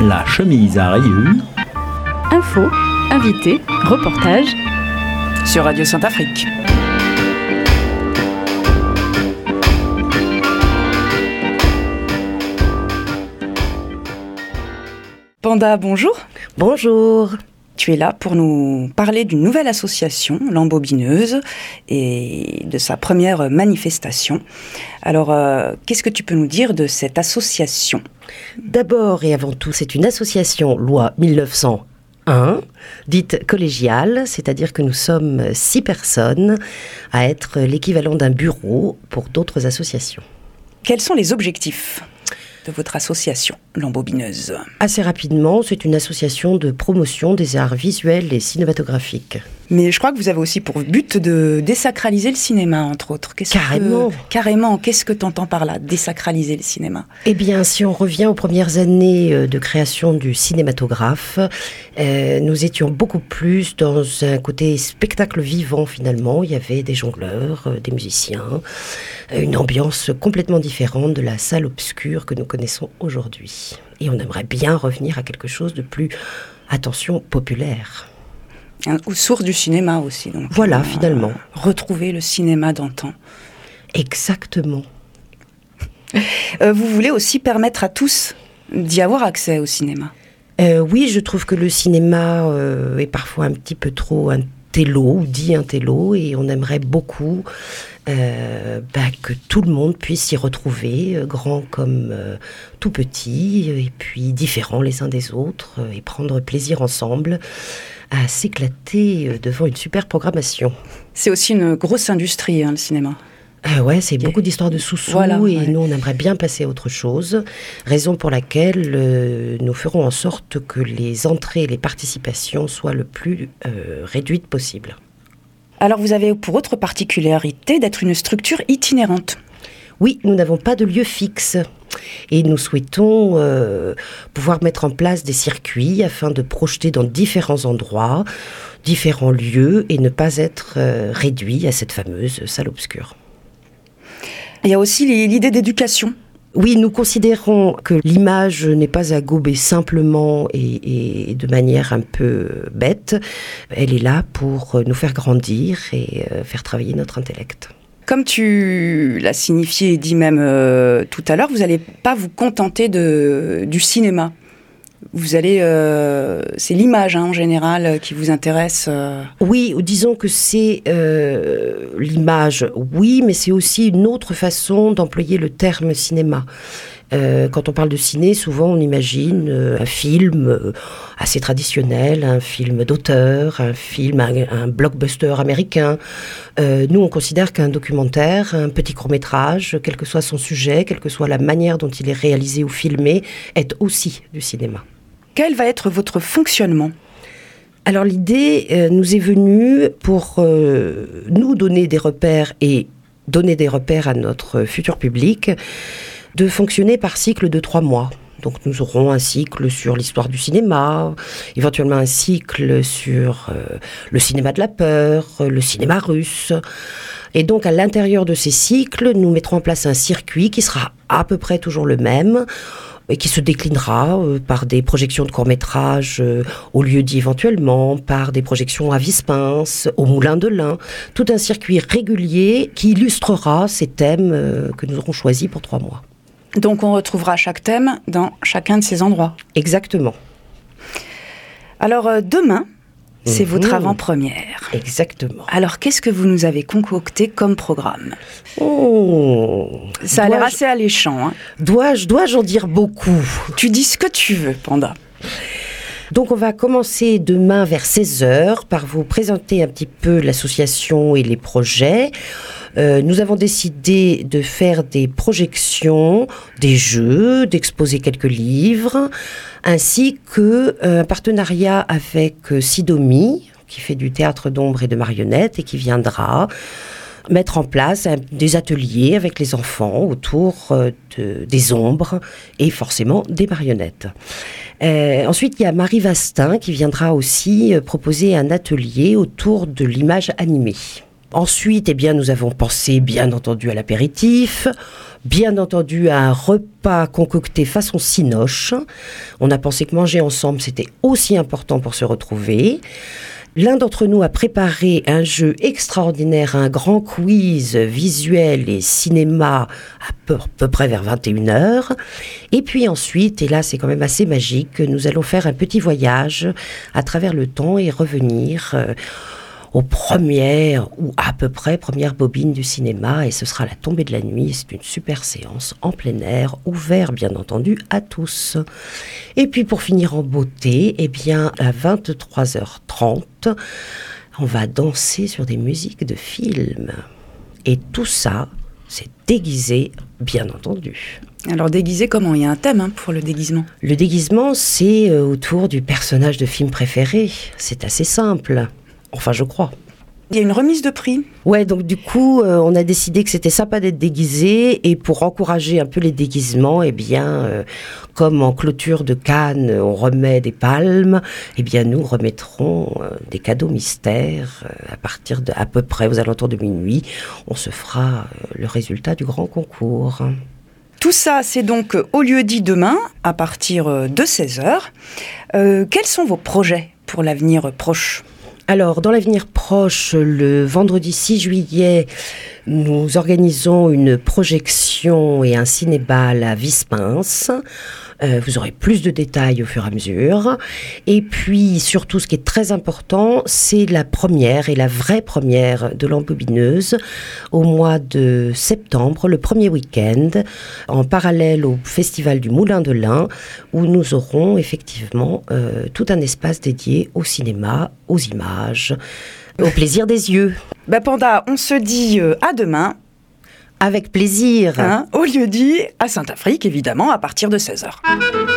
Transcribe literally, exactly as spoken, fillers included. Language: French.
La chemise à rayures. Info, invité, reportage sur Radio Saint-Afrique. Panda, bonjour. Bonjour. Tu es là pour nous parler d'une nouvelle association, l'Embobineuse, et de sa première manifestation. Alors, euh, qu'est-ce que tu peux nous dire de cette association ? D'abord et avant tout, c'est une association loi mille neuf cent un, dite collégiale, c'est-à-dire que nous sommes six personnes à être l'équivalent d'un bureau pour d'autres associations. Quels sont les objectifs de votre association, l'Embobineuse ? Assez rapidement, c'est une association de promotion des arts visuels et cinématographiques. Mais je crois que vous avez aussi pour but de désacraliser le cinéma, entre autres. Qu'est-ce Carrément. Que, carrément. Qu'est-ce que tu entends par là, désacraliser le cinéma ? Eh bien, si on revient aux premières années de création du cinématographe, euh, nous étions beaucoup plus dans un côté spectacle vivant, finalement. Il y avait des jongleurs, euh, des musiciens, une ambiance complètement différente de la salle obscure que nous connaissons aujourd'hui. Et on aimerait bien revenir à quelque chose de plus, attention, populaire. Aux sources du cinéma aussi. Donc, voilà, euh, finalement. Retrouver le cinéma d'antan. Exactement. Euh, vous voulez aussi permettre à tous d'y avoir accès au cinéma ? euh, Oui, je trouve que le cinéma euh, est parfois un petit peu trop un télo, ou dit un télo, et on aimerait beaucoup euh, bah, que tout le monde puisse s'y retrouver, euh, grand comme euh, tout petit, et puis différents les uns des autres, euh, et prendre plaisir ensemble à s'éclater devant une super programmation. C'est aussi une grosse industrie, hein, le cinéma. Euh, ouais, c'est okay. Beaucoup d'histoires de sous-sous, voilà, et ouais. Nous, on aimerait bien passer à autre chose, raison pour laquelle euh, nous ferons en sorte que les entrées et les participations soient le plus euh, réduites possible. Alors, vous avez pour autre particularité d'être une structure itinérante. Oui, nous n'avons pas de lieu fixe. Et nous souhaitons euh, pouvoir mettre en place des circuits afin de projeter dans différents endroits, différents lieux, et ne pas être euh, réduit à cette fameuse salle obscure. Il y a aussi l'idée d'éducation. Oui, nous considérons que l'image n'est pas à gober simplement et, et de manière un peu bête. Elle est là pour nous faire grandir et euh, faire travailler notre intellect. Comme tu l'as signifié et dit même euh, tout à l'heure, vous n'allez pas vous contenter de, du cinéma. Vous allez, euh, c'est l'image hein, en général qui vous intéresse. Euh... Oui, disons que c'est euh, l'image, oui, mais c'est aussi une autre façon d'employer le terme cinéma. Euh, quand on parle de ciné, souvent on imagine euh, un film euh, assez traditionnel, un film d'auteur, un film, un, un blockbuster américain. Euh, nous, on considère qu'un documentaire, un petit court-métrage, quel que soit son sujet, quelle que soit la manière dont il est réalisé ou filmé, est aussi du cinéma. Quel va être votre fonctionnement ? Alors l'idée euh, nous est venue pour euh, nous donner des repères et donner des repères à notre futur public, de fonctionner par cycle de trois mois. Donc nous aurons un cycle sur l'histoire du cinéma, éventuellement un cycle sur euh, le cinéma de la peur, le cinéma russe. Et donc à l'intérieur de ces cycles, nous mettrons en place un circuit qui sera à peu près toujours le même, et qui se déclinera euh, par des projections de courts-métrages euh, au lieu-dit éventuellement, par des projections à Vispins, au Moulin de l'Ain, tout un circuit régulier qui illustrera ces thèmes euh, que nous aurons choisis pour trois mois. Donc on retrouvera chaque thème dans chacun de ces endroits. Exactement. Alors euh, demain, c'est mmh. votre avant-première. Exactement. Alors qu'est-ce que vous nous avez concocté comme programme ? Oh, Ça a l'air assez alléchant. Hein. Dois-je, dois-je en dire beaucoup ? Tu dis ce que tu veux, Panda. Donc on va commencer demain vers seize heures par vous présenter un petit peu l'association et les projets. Euh, nous avons décidé de faire des projections, des jeux, d'exposer quelques livres, ainsi qu'un euh, partenariat avec euh, Sidomi, qui fait du théâtre d'ombre et de marionnettes et qui viendra mettre en place un, des ateliers avec les enfants autour euh, de, des ombres et forcément des marionnettes. Euh, ensuite, il y a Marie Vastin qui viendra aussi euh, proposer un atelier autour de l'image animée. Ensuite, eh bien, nous avons pensé, bien entendu, à l'apéritif, bien entendu à un repas concocté façon cinoche. On a pensé que manger ensemble, c'était aussi important pour se retrouver. L'un d'entre nous a préparé un jeu extraordinaire, un grand quiz visuel et cinéma à peu, à peu près vers vingt et une heures. Et puis ensuite, et là c'est quand même assez magique, nous allons faire un petit voyage à travers le temps et revenir euh, aux premières, ou à peu près premières bobines du cinéma, et ce sera la tombée de la nuit. C'est une super séance en plein air, ouvert bien entendu à tous. Et puis pour finir en beauté, eh bien à vingt-trois heures trente, on va danser sur des musiques de films. Et tout ça, c'est déguisé, bien entendu. Alors déguisé comment ? Il y a un thème hein, pour le déguisement. Le déguisement, c'est euh, autour du personnage de film préféré. C'est assez simple. Enfin, je crois. Il y a une remise de prix. Ouais, donc du coup, euh, on a décidé que c'était sympa d'être déguisé, et pour encourager un peu les déguisements, eh bien, euh, comme en clôture de Cannes, on remet des palmes, eh bien, nous remettrons euh, des cadeaux mystères euh, à partir de, à peu près aux alentours de minuit. On se fera euh, le résultat du grand concours. Tout ça, c'est donc au lieu-dit demain, à partir de seize heures. Euh, quels sont vos projets pour l'avenir proche ? Alors, dans l'avenir proche, le vendredi six juillet, nous organisons une projection et un ciné-bal à Vispins. Euh, vous aurez plus de détails au fur et à mesure. Et puis, surtout, ce qui est très important, c'est la première et la vraie première de l'Embobineuse au mois de septembre, le premier week-end, en parallèle au Festival du Moulin de l'Ain, où nous aurons effectivement euh, tout un espace dédié au cinéma, aux images, au plaisir des yeux. Bah Panda, on se dit euh, à demain. Avec plaisir. Hein, au lieu-dit à Saint-Affrique, évidemment, à partir de seize heures.